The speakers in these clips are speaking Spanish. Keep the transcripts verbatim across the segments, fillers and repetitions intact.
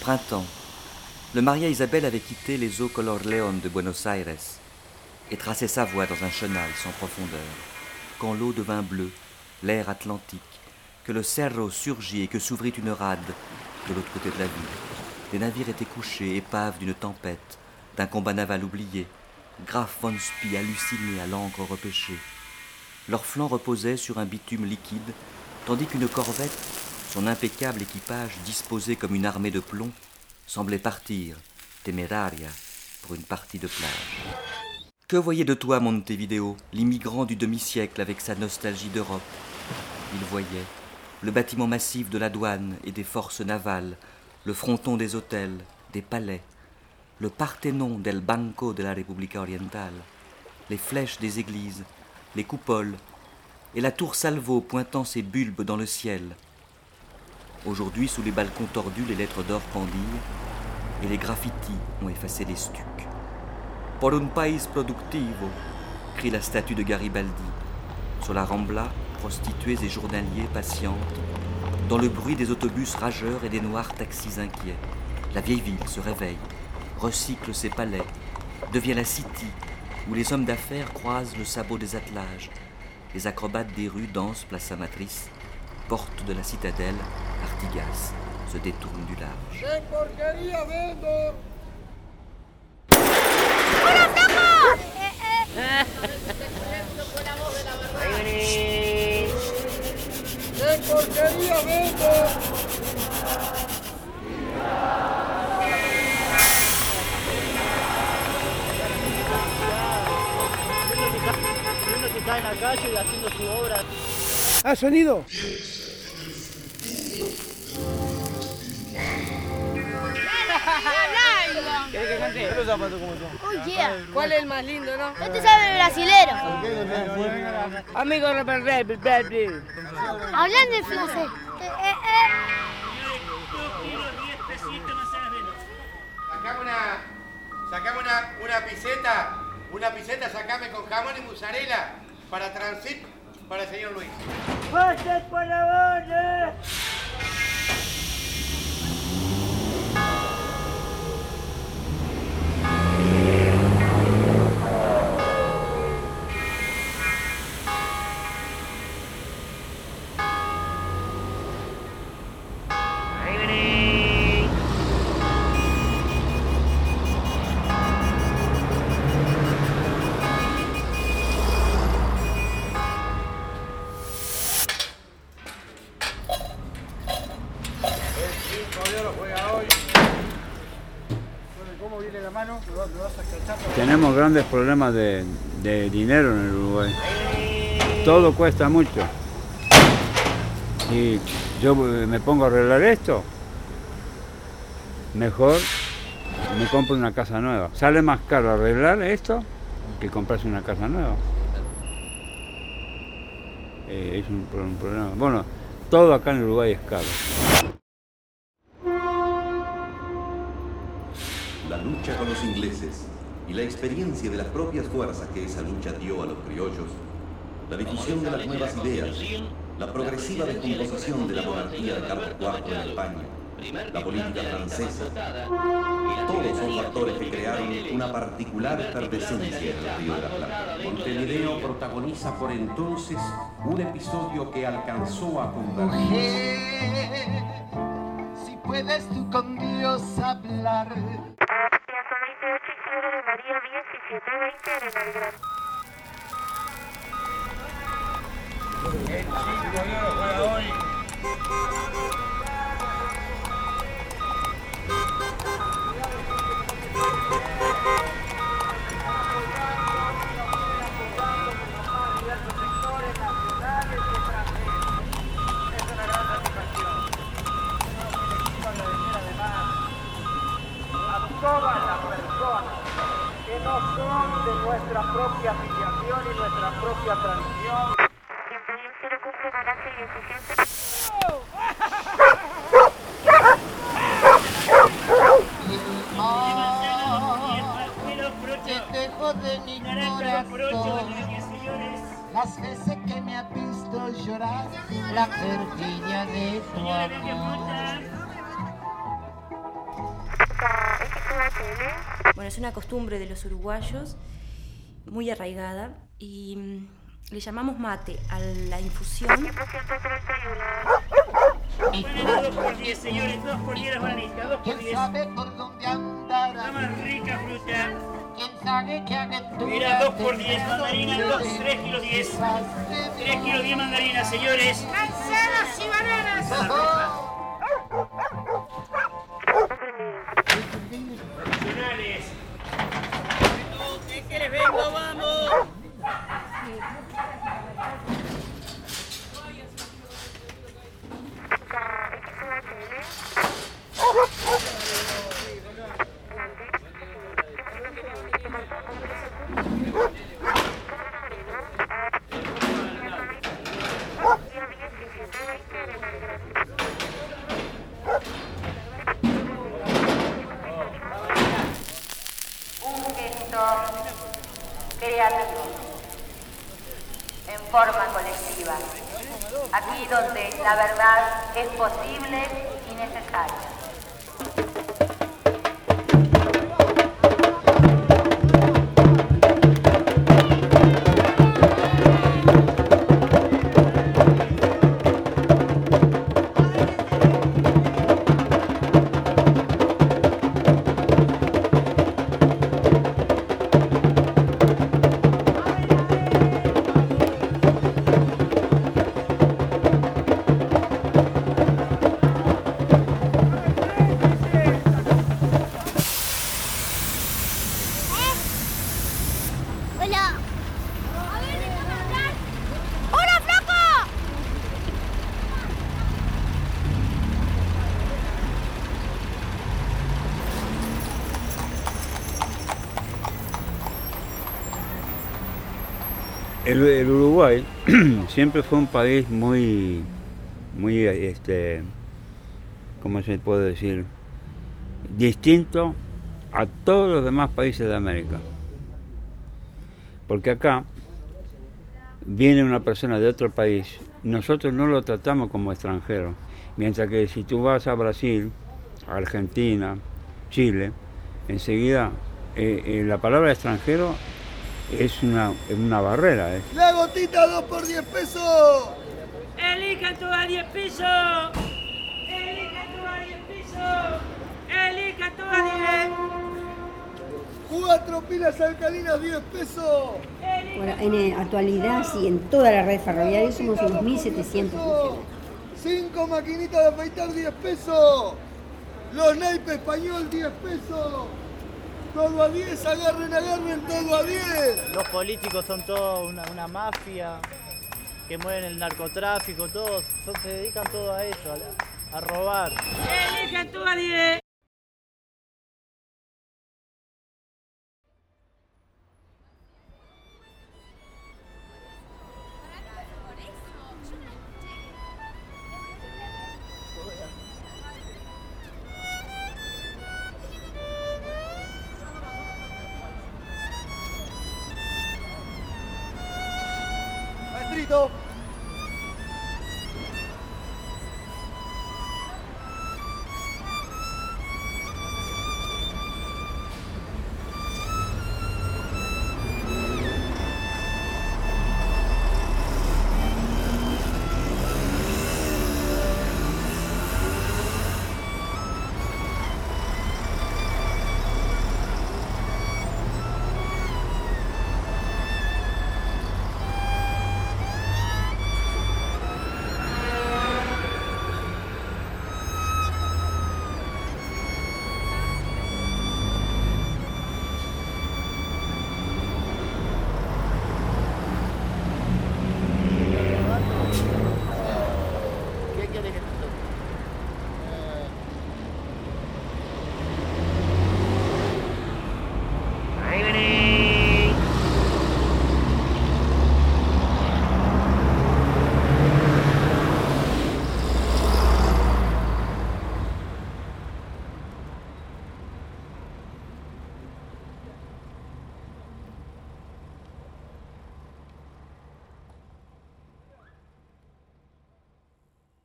Printemps. Le Maria Isabel avait quitté les eaux color león de Buenos Aires et tracé sa voie dans un chenal sans profondeur. Quand l'eau devint bleue, l'air atlantique, que le cerro surgit et que s'ouvrit une rade de l'autre côté de la ville. Les navires étaient couchés, épaves d'une tempête, d'un combat naval oublié, Graf von Spee halluciné à l'encre repêchée. Leurs flancs reposaient sur un bitume liquide, tandis qu'une corvette, son impeccable équipage disposé comme une armée de plomb, semblait partir, téméraria, pour une partie de plage. Que voyait de toi Montevideo, l'immigrant du demi-siècle avec sa nostalgie d'Europe? Il voyait le bâtiment massif de la douane et des forces navales, le fronton des hôtels, des palais, le Parthénon del Banco de la Repubblica Orientale, les flèches des églises, les coupoles, et la tour Salvo pointant ses bulbes dans le ciel. Aujourd'hui, sous les balcons tordus, les lettres d'or pendillent, et les graffitis ont effacé les stucs. Por un país productivo, crie la statue de Garibaldi. Sur la Rambla, prostituées et journaliers patientent, dans le bruit des autobus rageurs et des noirs taxis inquiets. La vieille ville se réveille, recycle ses palais, devient la city, où les hommes d'affaires croisent le sabot des attelages. Les acrobates des rues dansent place Amatrice, porte de la citadelle, Artigas se détourne du large. ¡Qué porquería vendo! Está en la calle y haciendo su obra. ¿Ha sonido? ¿Querés que cante? Los zapatos como son. Oh yeah. ¿Cuál es el más lindo, no? Este sabe el brasilero. Amigo Roberto. Hablando de francés. Eh, eh, eh. Sacame una, sacame una, una piseta, una piseta, sacame con jamón y mozzarella para transit para el señor Luis. ¡Pases por la bola! Tenemos grandes problemas de, de dinero en el Uruguay. Todo cuesta mucho. Y yo me pongo a arreglar esto, mejor me compro una casa nueva. Sale más caro arreglar esto que comprarse una casa nueva. Eh, es un, un problema. Bueno, todo acá en Uruguay es caro. La lucha con los ingleses y la experiencia de las propias fuerzas que esa lucha dio a los criollos, la difusión de las nuevas ideas, la progresiva descomposición de la monarquía de Carlos cuarto en España, la política francesa, todos son factores que crearon una particular efervescencia en el Río de la Plata. Montevideo protagoniza por entonces un episodio que alcanzó a convertir. Mujer, si puedes tú con Dios hablar. veintiocho y cero de María diecisiete veinte Arenal Grande. El cinco de oro juega hoy. Todas las personas que no son de nuestra propia afiliación y nuestra propia tradición. ciento diez cumple ganancia y eficiencia. Te dejo de mi corazón las veces que me has visto llorar la perfidia de tu amor. Bueno, es una costumbre de los uruguayos muy arraigada y mm, le llamamos mate a la infusión. dos por diez, señores, dos por diez las bananitas, dos por diez. sabe por dónde andar? La más rica fruta. ¿Quién sabe qué aventura? Mira, dos por diez, mandarinas, dos, tres kilos diez. tres kilos diez mandarinas, señores. Manzanas y bananas. Nacionales. ¿Qué quieres? Vengo, vamos. Un gesto creativo, en forma colectiva, aquí donde la verdad es posible y necesaria. Hola. ¡Hola, flaco! El, el Uruguay siempre fue un país muy, muy, este, ¿cómo se puede decir? Distinto a todos los demás países de América. Porque acá viene una persona de otro país, nosotros no lo tratamos como extranjero, mientras que si tú vas a Brasil, a Argentina, Chile, enseguida eh, eh, la palabra extranjero es una, es una barrera. ¿eh? La gotita dos por diez pesos. Elijan tú a diez pesos. Elijan tú a diez pesos. Elijan tú a diez. Cuatro pilas alcalinas, diez pesos. Bueno, en la actualidad, sí, en toda la red ferroviaria somos unos mil setecientos funcionarios. Cinco maquinitas de afeitar, diez pesos. Los naipes español, diez pesos. Todo a diez, agarren, agarren, todo a diez. Los políticos son todos una, una mafia que mueven el narcotráfico, todos son, se dedican todo a eso, a, a robar. Elijan tú a diez. Maestrito.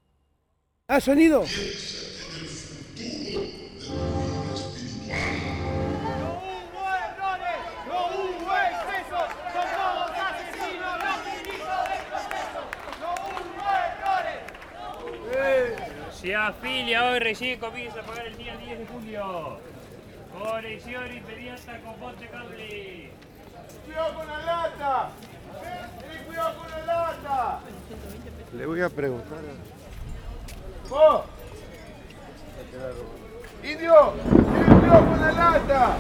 ¿Ha sonido? Se afilia hoy, recién comienza a pagar el día diez de julio. Conexión inmediata con Monte Cable. ¡Cuidado con la lata! ¡Eh, cuidado con la lata! Le voy a preguntar. ¡Vos! ¡Indio! ¡Cuidado con la lata!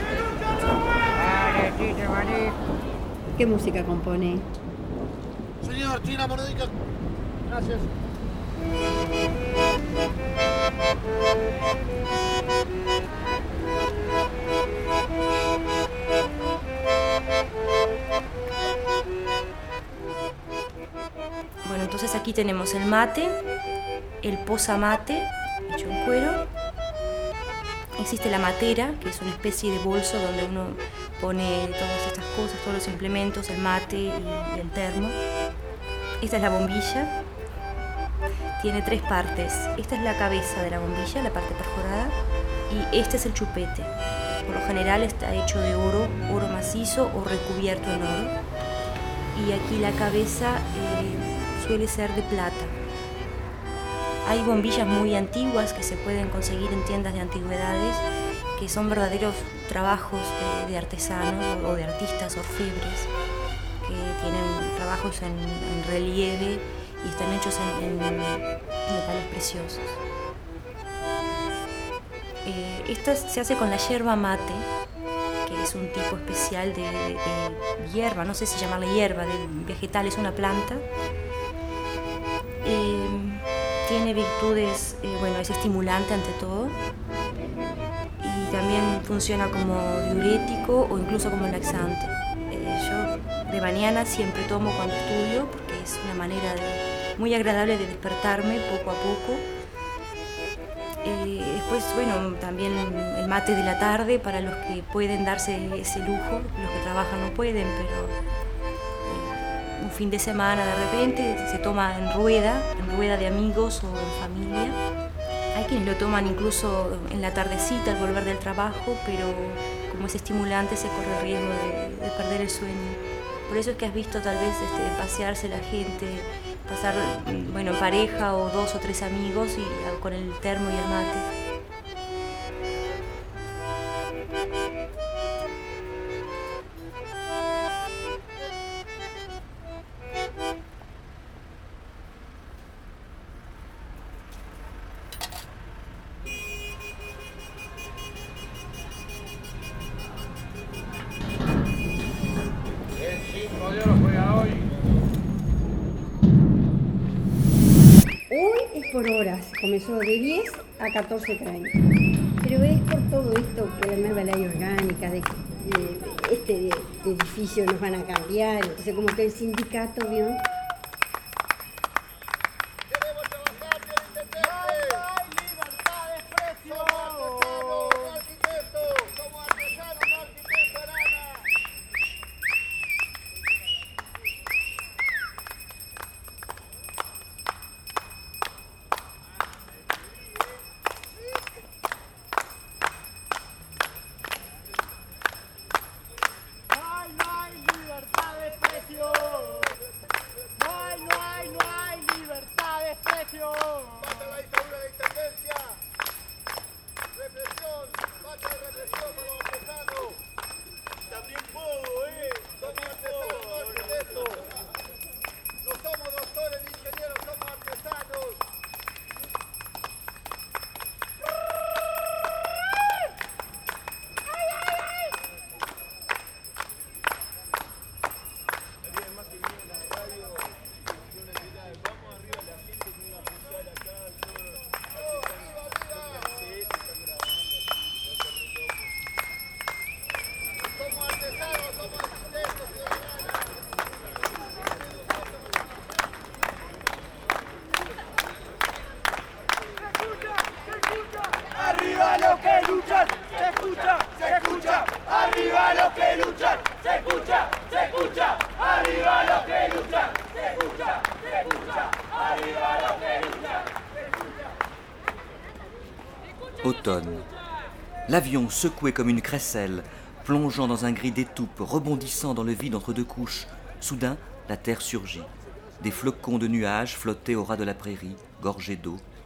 ¿Qué música compone? Señor, China Mordica. Gracias. Bueno, entonces aquí tenemos el mate, el posamate, hecho en cuero. Existe la matera, que es una especie de bolso donde uno pone todas estas cosas, todos los implementos, el mate y el termo. Esta es la bombilla. Tiene tres partes. Esta es la cabeza de la bombilla, la parte perforada, y este es el chupete. Por lo general está hecho de oro, oro macizo o recubierto en oro. Y aquí la cabeza eh, suele ser de plata. Hay bombillas muy antiguas que se pueden conseguir en tiendas de antigüedades, que son verdaderos trabajos de, de artesanos o, o de artistas orfebres, que tienen trabajos en, en relieve y están hechos en, en metales preciosos. Eh, esta se hace con la yerba mate, que es un tipo especial de, de, de hierba, no sé si llamarle hierba, de vegetal, es una planta. Eh, tiene virtudes, eh, bueno, es estimulante ante todo, y también funciona como diurético o incluso como laxante. Eh, yo de mañana siempre tomo cuando estudio, porque es una manera de, muy agradable de despertarme poco a poco. Eh, después, bueno, también el mate de la tarde para los que pueden darse ese lujo, los que trabajan no pueden, pero eh, un fin de semana de repente se toma en rueda, en rueda de amigos o en familia. Hay quienes lo toman incluso en la tardecita al volver del trabajo, pero como es estimulante se corre el riesgo de, de perder el sueño. Por eso es que has visto tal vez este, pasearse la gente, pasar, bueno, en pareja o dos o tres amigos y con el termo y el mate. Por horas, comenzó de diez a catorce treinta. Pero es por todo esto que la nueva ley orgánica de, de este de, de edificio nos van a cambiar, entonces como que el sindicato, ¿vio? Automne. L'avion, secoué comme une crécelle, plongeant dans un gris d'étoupe, rebondissant dans le vide entre deux couches, soudain, la terre surgit. Des flocons de nuages flottaient au ras de la prairie, gorgés d'eau,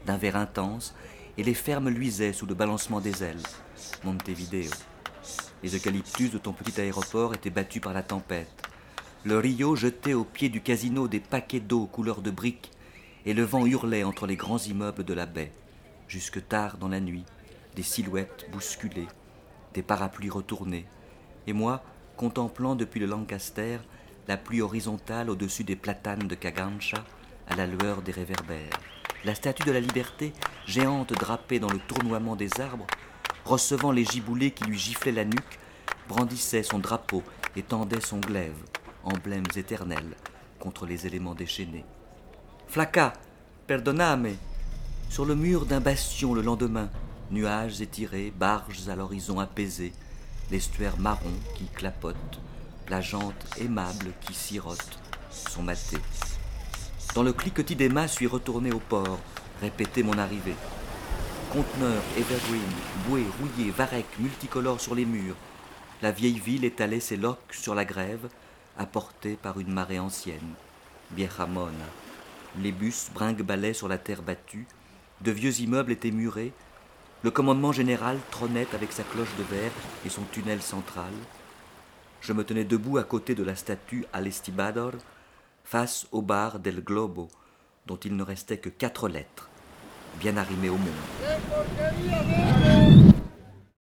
d'un vert intense, et les fermes luisaient sous le balancement des ailes. Montevideo. Les eucalyptus de ton petit aéroport étaient battus par la tempête. Le Rio jetait au pied du casino des paquets d'eau couleur de briques, et le vent hurlait entre les grands immeubles de la baie. Jusque tard dans la nuit, des silhouettes bousculées, des parapluies retournés, et moi, contemplant depuis le Lancaster la pluie horizontale au-dessus des platanes de Cagancha, à la lueur des réverbères. La statue de la liberté, géante drapée dans le tournoiement des arbres, recevant les giboulées qui lui giflaient la nuque, brandissait son drapeau et tendait son glaive, emblèmes éternels, contre les éléments déchaînés. Flaca, perdoname. Sur le mur d'un bastion le lendemain, nuages étirés, barges à l'horizon apaisé, l'estuaire marron qui clapote, la jante aimable qui sirote, sont matés. Dans le cliquetis des mâts, suis retourné au port, répéter mon arrivée. Conteneurs, evergreen, bouées, rouillés, varechs, multicolores sur les murs. La vieille ville étalait ses loques sur la grève, apportée par une marée ancienne. Vieja Mona. Les bus brinque-ballaient sur la terre battue, de vieux immeubles étaient murés, le commandement général trônait avec sa cloche de verre et son tunnel central. Je me tenais debout à côté de la statue Al Estibador, face au bar del Globo, dont il ne restait que quatre lettres, bien arrimées au monde.